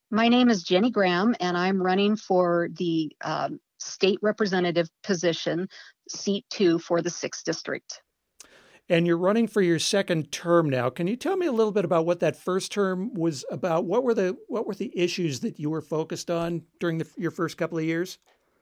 My name is Jenny Graham, and I'm running for the state representative position, seat 2 for the 6th district. And you're running for your second term now. Can you tell me a little bit about what that first term was about? What were the issues that you were focused on during your first couple of years?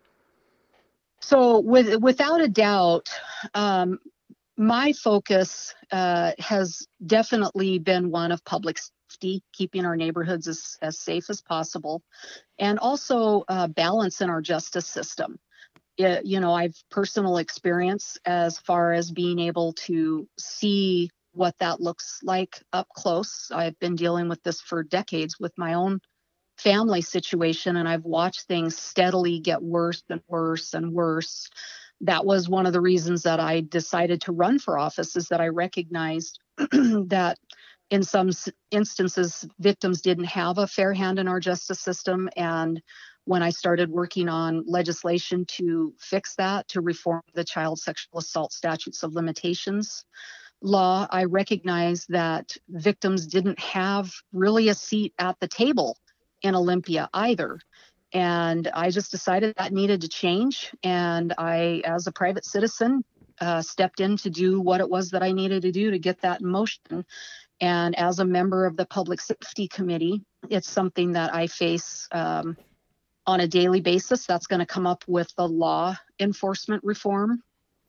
So, without a doubt, um, my focus has definitely been one of public safety, keeping our neighborhoods as safe as possible, and also balance in our justice system. I've personal experience as far as being able to see what that looks like up close. I've been dealing with this for decades with my own family situation, and I've watched things steadily get worse and worse and worse. That was one of the reasons that I decided to run for office, is that I recognized that in some instances, victims didn't have a fair hand in our justice system. And when I started working on legislation to fix that, to reform the child sexual assault statutes of limitations law, I recognized that victims didn't have really a seat at the table in Olympia either. And I just decided that needed to change. And I, as a private citizen, stepped in to do what it was that I needed to do to get that in motion. And as a member of the Public Safety Committee, it's something that I face on a daily basis. That's going to come up with the law enforcement reform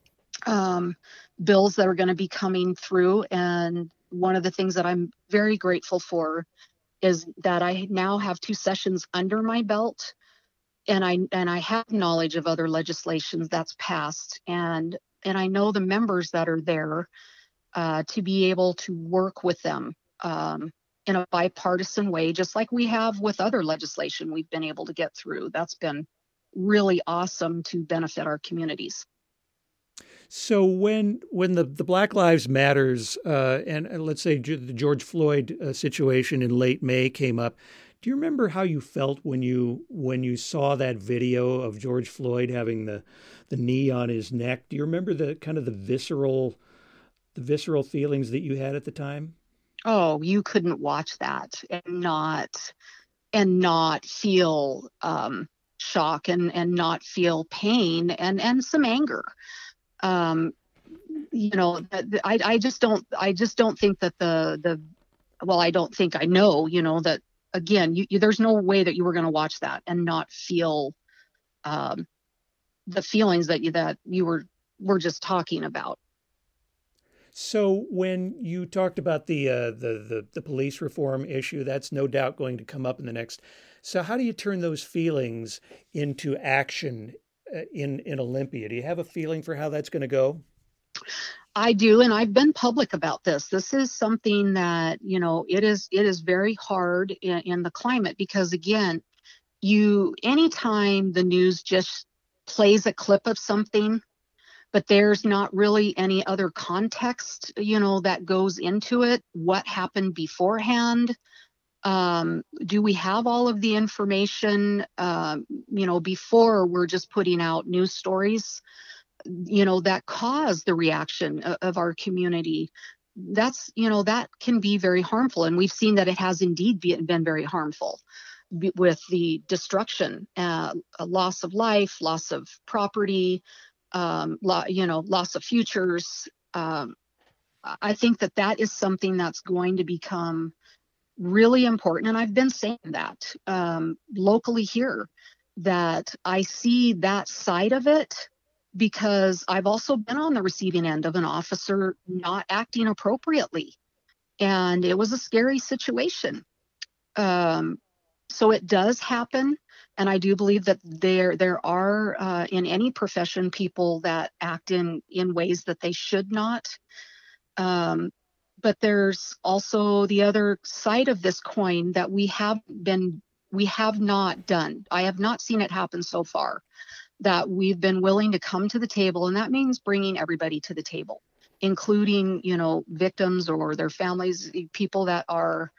bills that are going to be coming through. And one of the things that I'm very grateful for is that I now have 2 sessions under my belt, and I have knowledge of other legislations that's passed, and I know the members that are there to be able to work with them in a bipartisan way, just like we have with other legislation we've been able to get through. That's been really awesome to benefit our communities. So when the Black Lives Matters and let's say the George Floyd situation in late May came up, do you remember how you felt when you saw that video of George Floyd having the knee on his neck? Do you remember the kind of the visceral feelings that you had at the time? Oh, you couldn't watch that and not feel shock and not feel pain and some anger. Um, I just don't think that well, I don't think I know, that again, there's no way that you were going to watch that and not feel um, the feelings that you were just talking about. So when you talked about the police reform issue, that's no doubt going to come up in the next. So how do you turn those feelings into action in Olympia? Do you have a feeling for how that's going to go? I do, and I've been public about this. This is something that, it is very hard in the climate, because again, anytime the news just plays a clip of something, but there's not really any other context, that goes into it. What happened beforehand? Do we have all of the information, before we're just putting out news stories, that cause the reaction of our community? That can be very harmful. And we've seen that it has indeed been very harmful with the destruction, loss of life, loss of property, loss of futures. I think that is something that's going to become really important. And I've been saying that locally here, that I see that side of it, because I've also been on the receiving end of an officer not acting appropriately. And it was a scary situation. Um, so it does happen. And I do believe that there are in any profession people that act in ways that they should not. Um, but there's also the other side of this coin that we have not done. I have not seen it happen so far, that we've been willing to come to the table, and that means bringing everybody to the table, including, victims or their families, people that are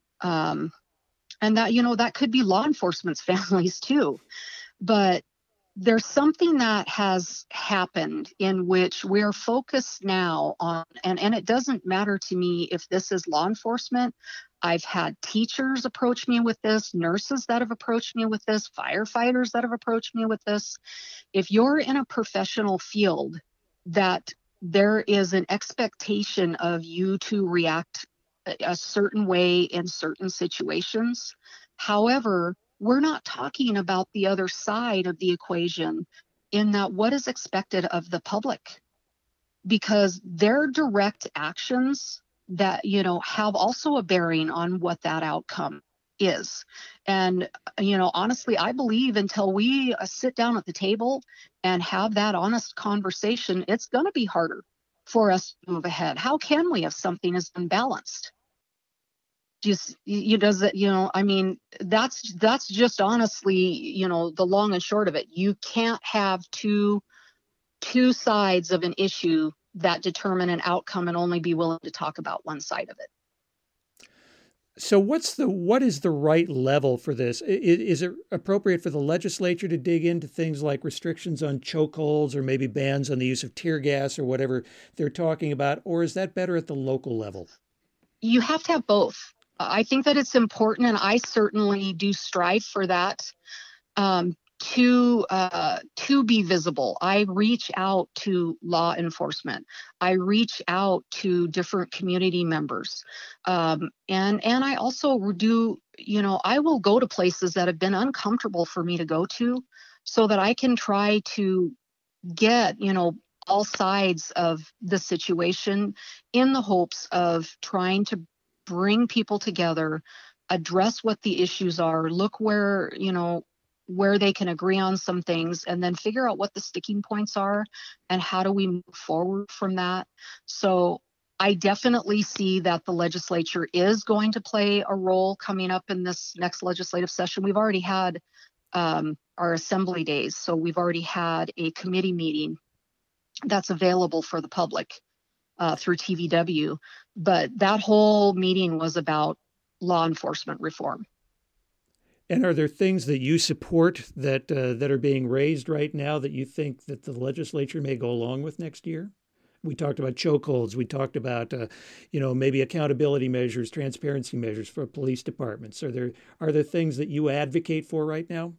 and that could be law enforcement's families too. But there's something that has happened in which we're focused now on, and it doesn't matter to me if this is law enforcement I've had teachers approach me with this, nurses that have approached me with this, firefighters that have approached me with this. If you're in a professional field that there is an expectation of you to react a certain way in certain situations. However, we're not talking about the other side of the equation in that what is expected of the public, because their direct actions that, have also a bearing on what that outcome is. And, honestly, I believe until we sit down at the table and have that honest conversation, it's going to be harder for us to move ahead. How can we if something is unbalanced? Just does it, I mean, that's just honestly, the long and short of it. You can't have two sides of an issue that determine an outcome and only be willing to talk about one side of it. So what is the right level for this? Is it appropriate for the legislature to dig into things like restrictions on chokeholds or maybe bans on the use of tear gas or whatever they're talking about? Or is that better at the local level? You have to have both. I think that it's important, and I certainly do strive for that. To be visible. I reach out to law enforcement. I reach out to different community members. And I also do, I will go to places that have been uncomfortable for me to go to so that I can try to get, all sides of the situation in the hopes of trying to bring people together, address what the issues are, look where they can agree on some things, and then figure out what the sticking points are and how do we move forward from that. So I definitely see that the legislature is going to play a role coming up in this next legislative session. We've already had our assembly days, so we've already had a committee meeting that's available for the public through TVW. But that whole meeting was about law enforcement reform. And are there things that you support that are being raised right now that you think that the legislature may go along with next year? We talked about chokeholds. We talked about, maybe accountability measures, transparency measures for police departments. Are there things that you advocate for right now?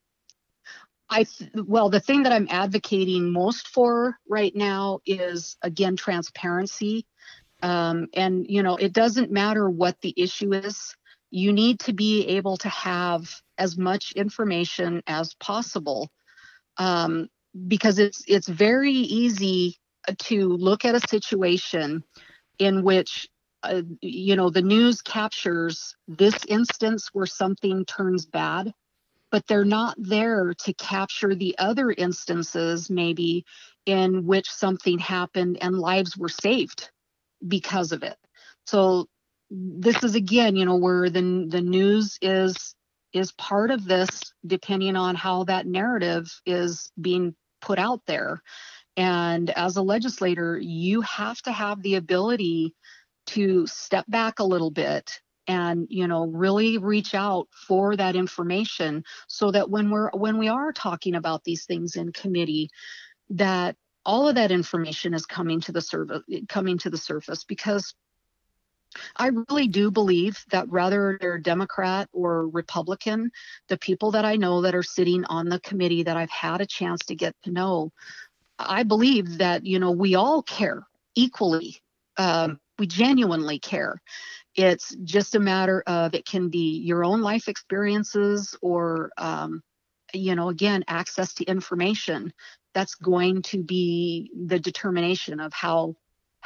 Well, the thing that I'm advocating most for right now is, again, transparency. And, it doesn't matter what the issue is. You need to be able to have as much information as possible, because it's very easy to look at a situation in which, the news captures this instance where something turns bad, but they're not there to capture the other instances maybe in which something happened and lives were saved because of it. So this is, again, where the news is part of this, depending on how that narrative is being put out there. And as a legislator, you have to have the ability to step back a little bit and, really reach out for that information so that when we are talking about these things in committee, that all of that information is coming to the surface, because I really do believe that whether they're Democrat or Republican, the people that I know that are sitting on the committee that I've had a chance to get to know, I believe that, we all care equally. We genuinely care. It's just a matter of, it can be your own life experiences or, again, access to information. That's going to be the determination of how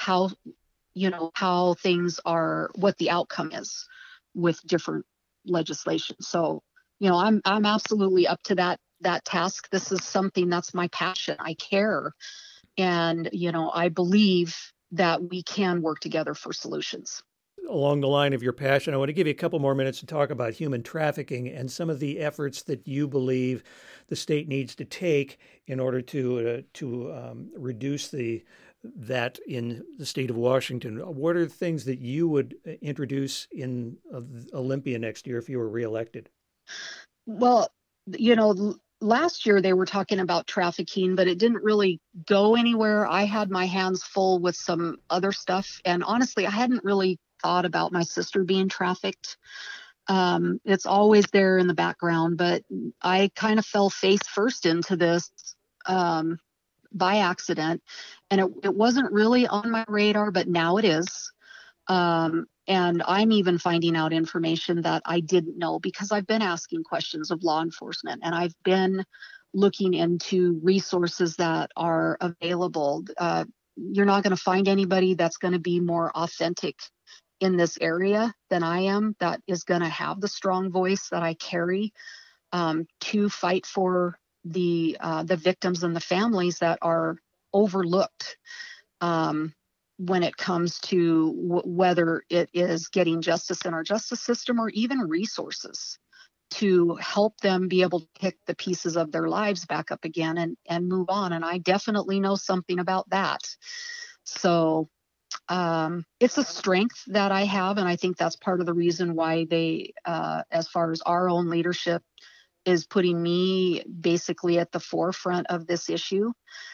things are, what the outcome is with different legislation. So, I'm absolutely up to that task. This is something that's my passion. I care. And, I believe that we can work together for solutions. Along the line of your passion, I want to give you a couple more minutes to talk about human trafficking and some of the efforts that you believe the state needs to take in order to reduce that in the state of Washington. What are the things that you would introduce in Olympia next year if you were reelected? Well, last year they were talking about trafficking, but it didn't really go anywhere. I had my hands full with some other stuff. And honestly, I hadn't really thought about my sister being trafficked. It's always there in the background, but I kind of fell face first into this um, by accident, and it wasn't really on my radar, but now it is. And I'm even finding out information that I didn't know because I've been asking questions of law enforcement, and I've been looking into resources that are available. You're not going to find anybody that's going to be more authentic in this area than I am, that is going to have the strong voice that I carry, to fight for the victims and the families that are overlooked, when it comes to whether it is getting justice in our justice system or even resources to help them be able to pick the pieces of their lives back up again and move on. And I definitely know something about that. So it's a strength that I have, and I think that's part of the reason why they, as far as our own leadership, is putting me basically at the forefront of this issue.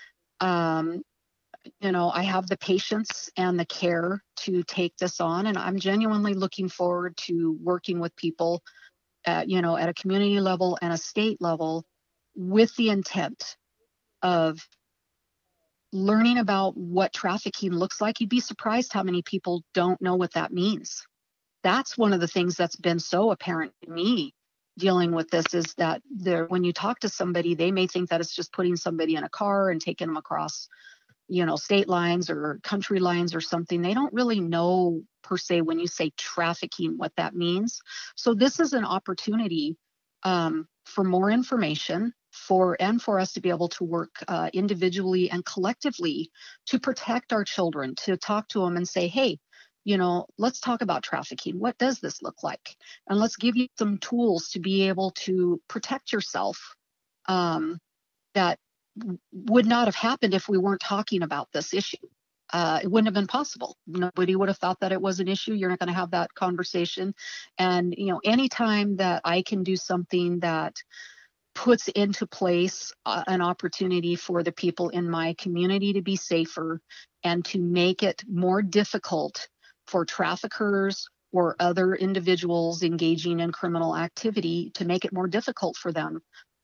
I have the patience and the care to take this on, and I'm genuinely looking forward to working with people at a community level and a state level with the intent of learning about what trafficking looks like. You'd be surprised how many people don't know what that means. That's one of the things that's been so apparent to me dealing with this, is that when you talk to somebody, they may think that it's just putting somebody in a car and taking them across state lines or country lines or something. They don't really know per se when you say trafficking what that means. So this is an opportunity for more information for us to be able to work individually and collectively to protect our children, to talk to them and say, hey, let's talk about trafficking. What does this look like? And let's give you some tools to be able to protect yourself, that would not have happened if we weren't talking about this issue. It wouldn't have been possible. Nobody would have thought that it was an issue. You're not going to have that conversation. And, anytime that I can do something that puts into place an opportunity for the people in my community to be safer and to make it more difficult for traffickers or other individuals engaging in criminal activity, to make it more difficult for them,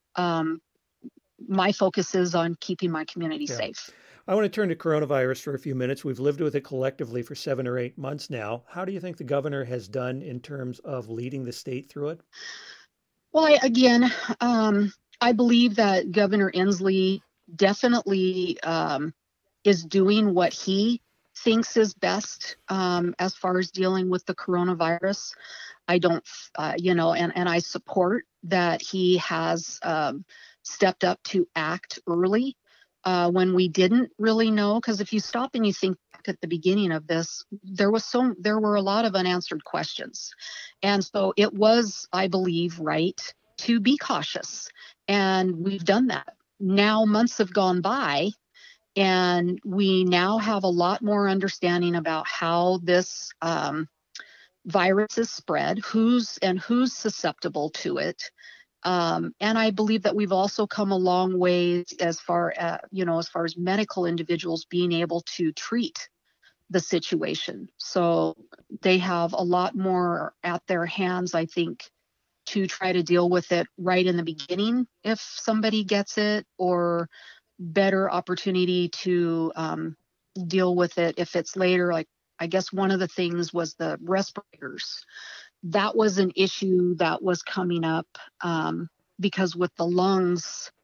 my focus is on keeping my community safe. I want to turn to coronavirus for a few minutes. We've lived with it collectively for 7 or 8 months now. How do you think the governor has done in terms of leading the state through it? Well, I believe that Governor Inslee definitely is doing what he thinks is best as far as dealing with the coronavirus. I don't, and I support that he has stepped up to act early when we didn't really know. Because if you stop and you think back at the beginning of this, there were a lot of unanswered questions. And so it was, I believe, right to be cautious. And we've done that. Now months have gone by, and we now have a lot more understanding about how this virus is spread, who's susceptible to it. And I believe that we've also come a long way as far as medical individuals being able to treat the situation. So they have a lot more at their hands, I think, to try to deal with it right in the beginning if somebody gets it, or better opportunity to deal with it if it's later. Like, I guess one of the things was the respirators. That was an issue that was coming up because with the lungs,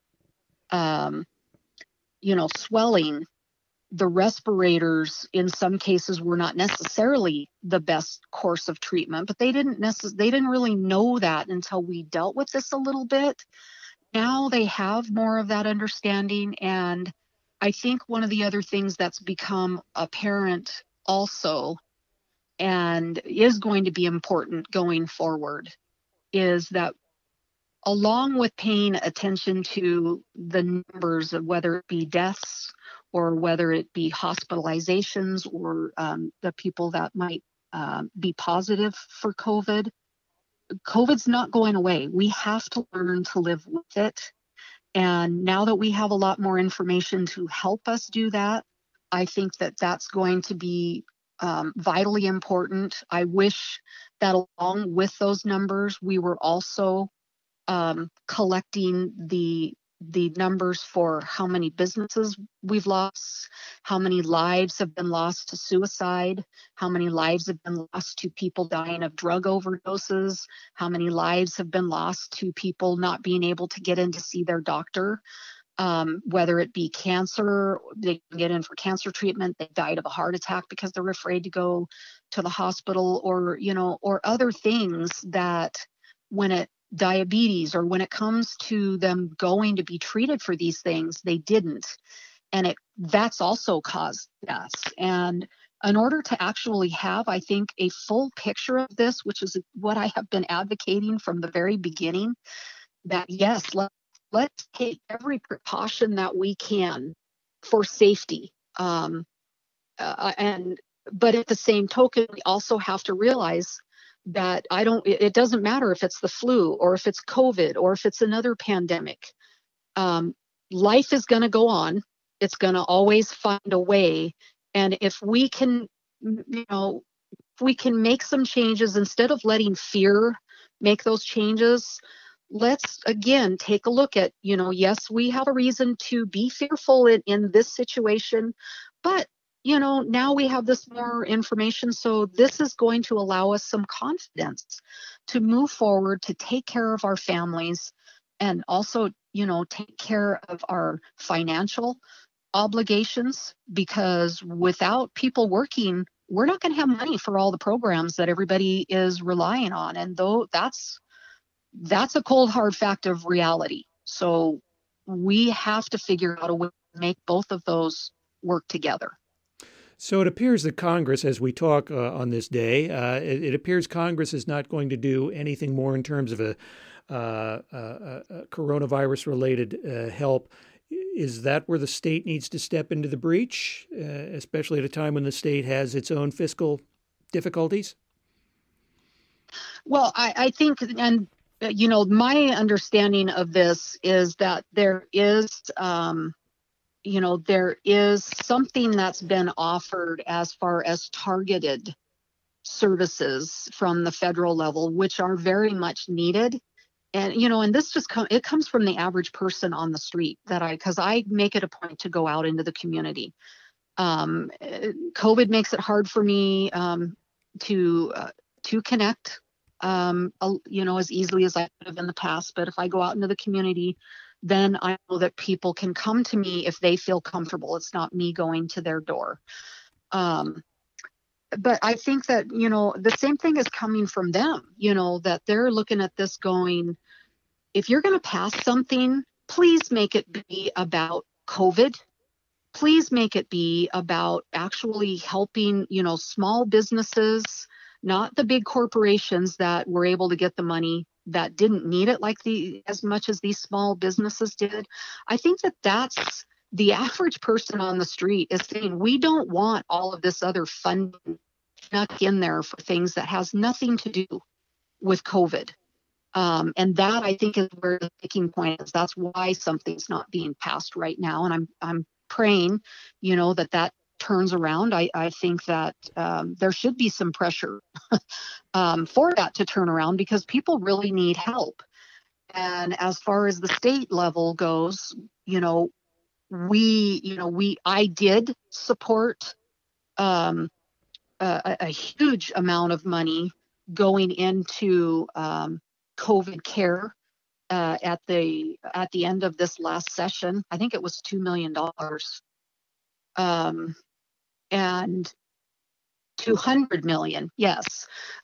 swelling, the respirators in some cases were not necessarily the best course of treatment, but they didn't really know that until we dealt with this a little bit. Now they have more of that understanding, and I think one of the other things that's become apparent also, and is going to be important going forward, is that along with paying attention to the numbers of whether it be deaths or whether it be hospitalizations or the people that might be positive for COVID's not going away. We have to learn to live with it. And now that we have a lot more information to help us do that, I think that that's going to be vitally important. I wish that along with those numbers, we were also collecting the numbers for how many businesses we've lost, how many lives have been lost to suicide, how many lives have been lost to people dying of drug overdoses, how many lives have been lost to people not being able to get in to see their doctor. Whether it be cancer, they get in for cancer treatment, they died of a heart attack because they're afraid to go to the hospital, or other things that when it diabetes, or when it comes to them going to be treated for these things, they didn't. And that's also caused deaths. And in order to actually have, I think, a full picture of this, which is what I have been advocating from the very beginning, that yes, let's take every precaution that we can for safety. But at the same token, we also have to realize that it doesn't matter if it's the flu or if it's COVID or if it's another pandemic. Life is going to go on. It's going to always find a way. And if we can, if we can make some changes instead of letting fear make those changes, let's again take a look at, yes, we have a reason to be fearful in this situation, but now we have this more information. So this is going to allow us some confidence to move forward, to take care of our families, and also, take care of our financial obligations, because without people working, we're not going to have money for all the programs that everybody is relying on. And though that's a cold, hard fact of reality. So we have to figure out a way to make both of those work together. So it appears that Congress, as we talk on this day, it appears Congress is not going to do anything more in terms of a coronavirus-related help. Is that where the state needs to step into the breach, especially at a time when the state has its own fiscal difficulties? Well, I think, and my understanding of this is that there is something that's been offered as far as targeted services from the federal level, which are very much needed. And, and this it comes from the average person on the street because I make it a point to go out into the community. COVID makes it hard for me to connect, as easily as I could have in the past. But if I go out into the community, then I know that people can come to me if they feel comfortable. It's not me going to their door. But I think that, the same thing is coming from them, that they're looking at this going, if you're going to pass something, please make it be about COVID. Please make it be about actually helping, small businesses, not the big corporations that were able to get the money that didn't need it as much as these small businesses did. I think that that's the average person on the street is saying, we don't want all of this other funding snuck in there for things that has nothing to do with COVID. And that, I think, is where the sticking point is. That's why something's not being passed right now. And I'm praying, that turns around. I think that there should be some pressure for that to turn around, because people really need help. And as far as the state level goes, I did support a huge amount of money going into COVID care at the end of this last session. I think it was $2 million. And 200 million. Yes.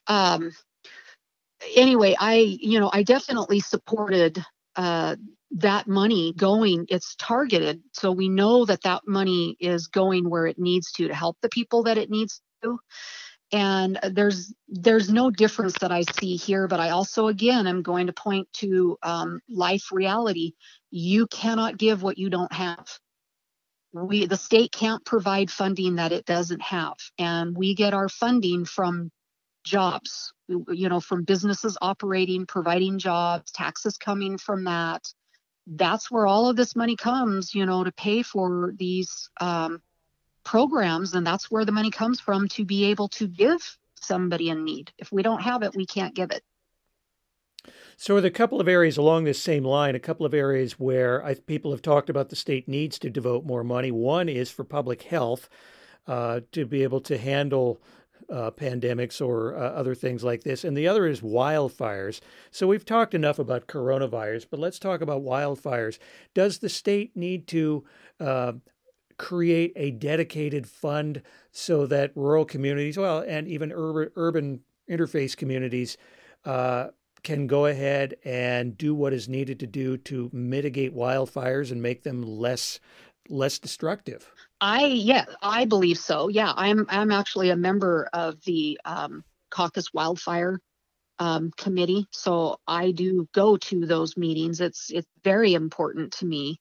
Anyway, I definitely supported that money going. It's targeted, so we know that money is going where it needs to help the people that it needs to. And there's no difference that I see here. But I also, again, am going to point to life reality. You cannot give what you don't have. The state can't provide funding that it doesn't have. And we get our funding from jobs, from businesses operating, providing jobs, taxes coming from that. That's where all of this money comes, to pay for these programs, and that's where the money comes from to be able to give somebody in need. If we don't have it, we can't give it. So, there are a couple of areas along this same line, a couple of areas where people have talked about the state needs to devote more money. One is for public health, to be able to handle pandemics or other things like this. And the other is wildfires. So we've talked enough about coronavirus, but let's talk about wildfires. Does the state need to create a dedicated fund so that rural communities, well, and even urban interface communities, can go ahead and do what is needed to do to mitigate wildfires and make them less destructive? I believe so. Yeah, I'm actually a member of the Caucus Wildfire Committee, so I do go to those meetings. It's very important to me.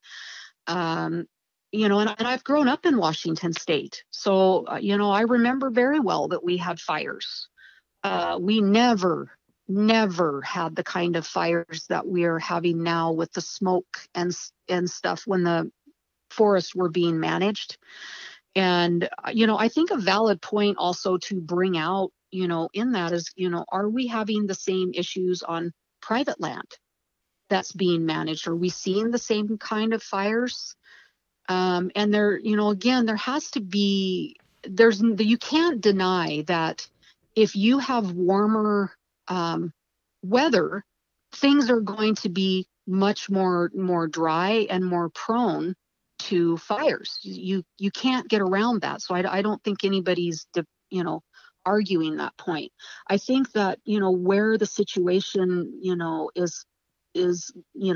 And I've grown up in Washington State, so I remember very well that we had fires. We never had the kind of fires that we're having now with the smoke and stuff when the forests were being managed. And I think a valid point also to bring out in that is, are we having the same issues on private land that's being managed? Are we seeing the same kind of fires? And there, again, there has to be, you can't deny that if you have warmer weather, things are going to be much more dry and more prone to fires. You can't get around that. So I don't think anybody's arguing that point. I think that where the situation is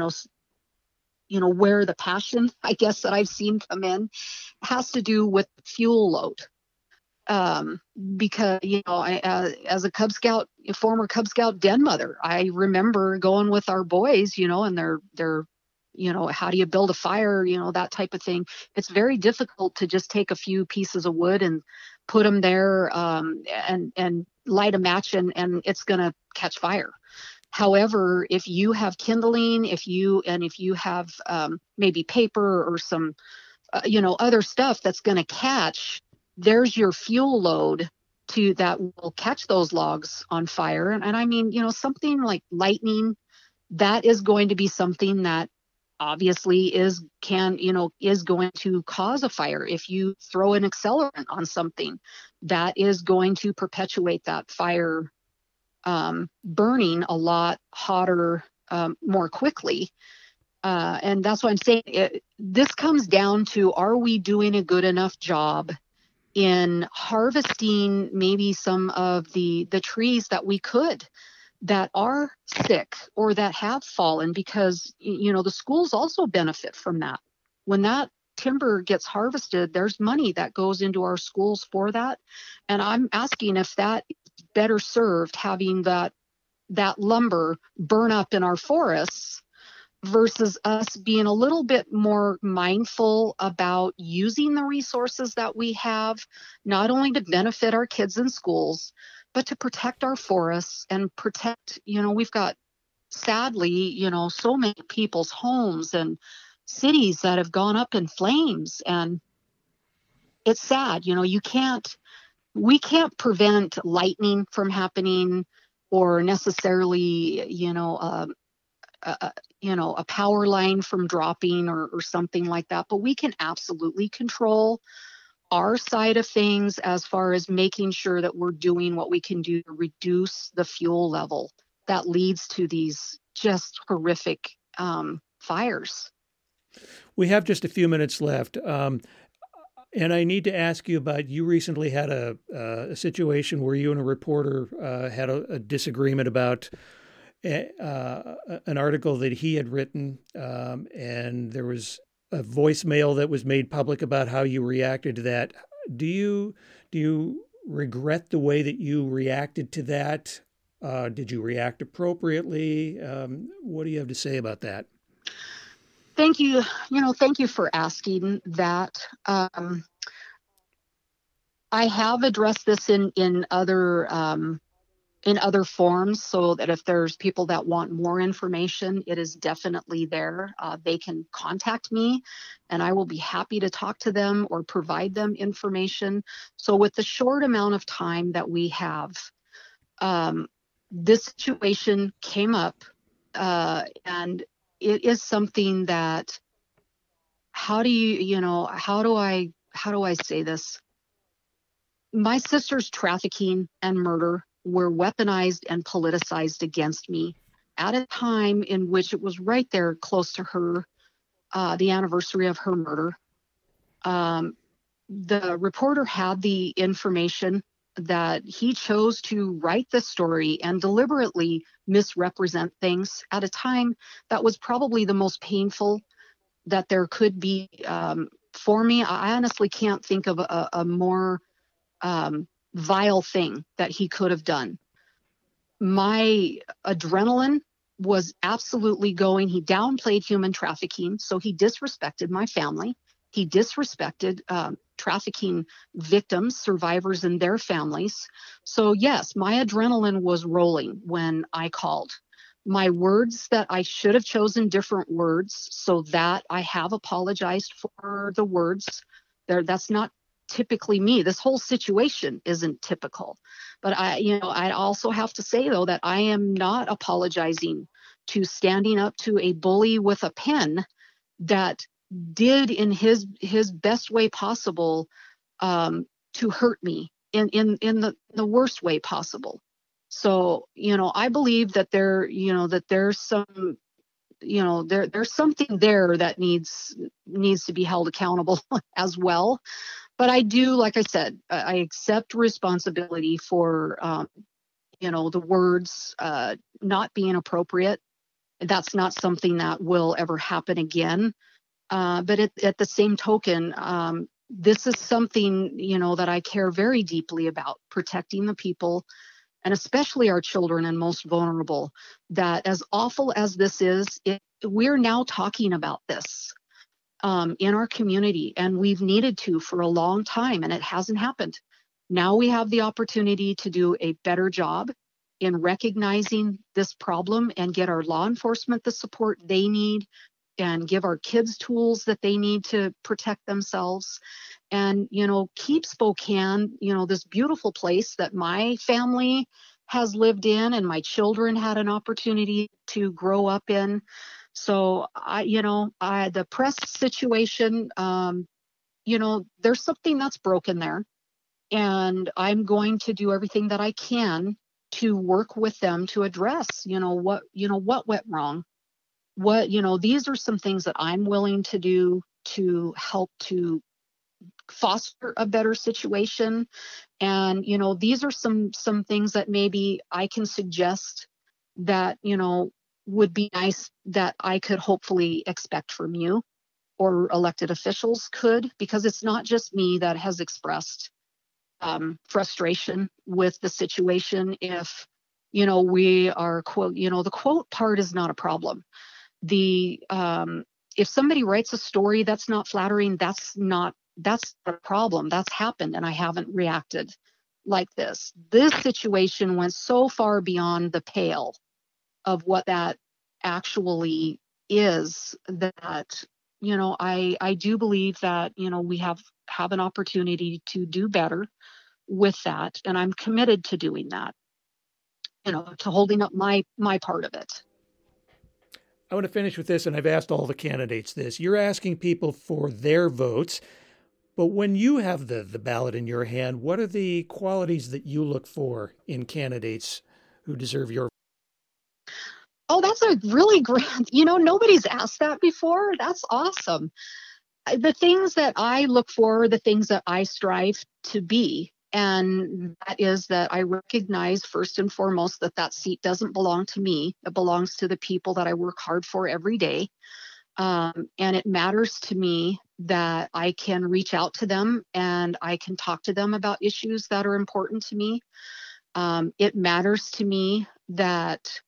where the passion, I guess, that I've seen come in has to do with fuel load. Because as a former Cub Scout den mother, I remember going with our boys, and they're how do you build a fire, that type of thing. It's very difficult to just take a few pieces of wood and put them there, and light a match, and it's going to catch fire. However, if you have kindling, if you have maybe paper or some other stuff that's going to catch, there's your fuel load that will catch those logs on fire. And I mean, something like lightning, that is going to be something that obviously is going to cause a fire. If you throw an accelerant on something, that is going to perpetuate that fire burning a lot hotter, more quickly. And that's why I'm saying this comes down to, are we doing a good enough job in harvesting maybe some of the trees that are sick or that have fallen, because the schools also benefit from that. When that timber gets harvested, there's money that goes into our schools for that. And I'm asking if that is better served having that lumber burn up in our forests versus us being a little bit more mindful about using the resources that we have, not only to benefit our kids in schools, but to protect our forests and protect, we've got, sadly, so many people's homes and cities that have gone up in flames. And it's sad, we can't prevent lightning from happening or necessarily, a power line from dropping or something like that. But we can absolutely control our side of things as far as making sure that we're doing what we can do to reduce the fuel level that leads to these just horrific fires. We have just a few minutes left. And I need to ask you about, you recently had a situation where you and a reporter had a disagreement about an article that he had written, and there was a voicemail that was made public about how you reacted to that. Do you regret the way that you reacted to that? Did you react appropriately? What do you have to say about that? Thank you. Thank you for asking that. I have addressed this in other in other forms, so that if there's people that want more information, it is definitely there. They can contact me and I will be happy to talk to them or provide them information. So with the short amount of time that we have, um, this situation came up, and it is something that, how do I say this? My sister's trafficking and murder were weaponized and politicized against me at a time in which it was right there close to her, the anniversary of her murder. Um, the reporter had the information that he chose to write the story and deliberately misrepresent things at a time that was probably the most painful that there could be, for me. I honestly can't think of a more vile thing that he could have done. My adrenaline was absolutely going. He downplayed human trafficking, so he disrespected my family. He disrespected trafficking victims, survivors, and their families. So, yes, my adrenaline was rolling when I called. My words, that I should have chosen different words, so that I have apologized for the words. That's not typically me. This whole situation isn't typical. But I also have to say, though, that I am not apologizing to standing up to a bully with a pen that did in his best way possible, to hurt me in the worst way possible. So, I believe that there's some, there's something there that needs to be held accountable as well. But I do, like I said, I accept responsibility for, the words not being appropriate. That's not something that will ever happen again. But at the same token, this is something, that I care very deeply about, protecting the people, and especially our children and most vulnerable. That, as awful as this is, we're now talking about this in our community, and we've needed to for a long time, and it hasn't happened. Now we have the opportunity to do a better job in recognizing this problem and get our law enforcement the support they need, and give our kids tools that they need to protect themselves, and keep Spokane, this beautiful place that my family has lived in and my children had an opportunity to grow up in. So the press situation, there's something that's broken there, and I'm going to do everything that I can to work with them to address, what went wrong. These are some things that I'm willing to do to help to foster a better situation. And, these are some things that maybe I can suggest that, would be nice, that I could hopefully expect from you, or elected officials could, because it's not just me that has expressed frustration with the situation. If, we are quote, the quote part is not a problem. The if somebody writes a story that's not flattering, that's the problem. That's happened, and I haven't reacted like this. This situation went so far beyond the pale of what that actually is, that I do believe that we have an opportunity to do better with that, and I'm committed to doing that, to holding up my part of it. I want to finish with this, and I've asked all the candidates this. You're asking people for their votes, but when you have the ballot in your hand, what are the qualities that you look for in candidates who deserve your vote? Oh, that's a really great, nobody's asked that before. That's awesome. The things that I look for are the things that I strive to be. And that is that I recognize, first and foremost, that seat doesn't belong to me. It belongs to the people that I work hard for every day. And it matters to me that I can reach out to them and I can talk to them about issues that are important to me. It matters to me that,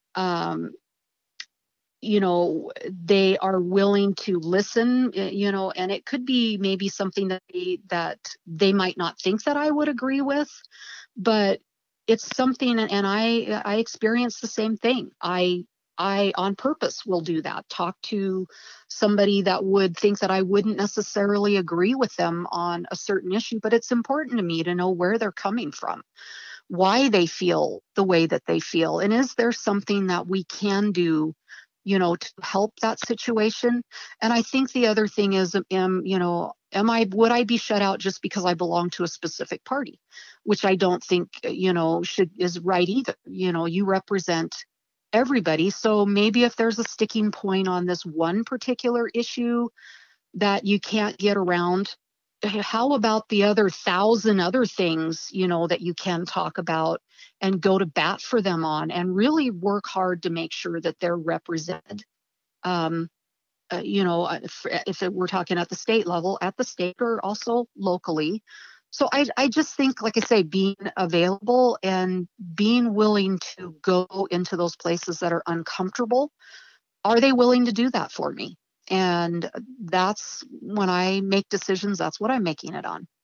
they are willing to listen, and it could be maybe something that they might not think that I would agree with, but it's something, and I experience the same thing. I on purpose will do that. Talk to somebody that would think that I wouldn't necessarily agree with them on a certain issue, but it's important to me to know where they're coming from, why they feel the way that they feel, and is there something that we can do, to help that situation. And I think the other thing is, would I be shut out just because I belong to a specific party, which I don't think, should is right either. You represent everybody, so maybe if there's a sticking point on this one particular issue that you can't get around, how about the other 1,000 other things, that you can talk about and go to bat for them on, and really work hard to make sure that they're represented. Um, if we're talking at the state level, at the state, or also locally. So I just think, like I say, being available and being willing to go into those places that are uncomfortable. Are they willing to do that for me? And that's when I make decisions, that's what I'm making it on.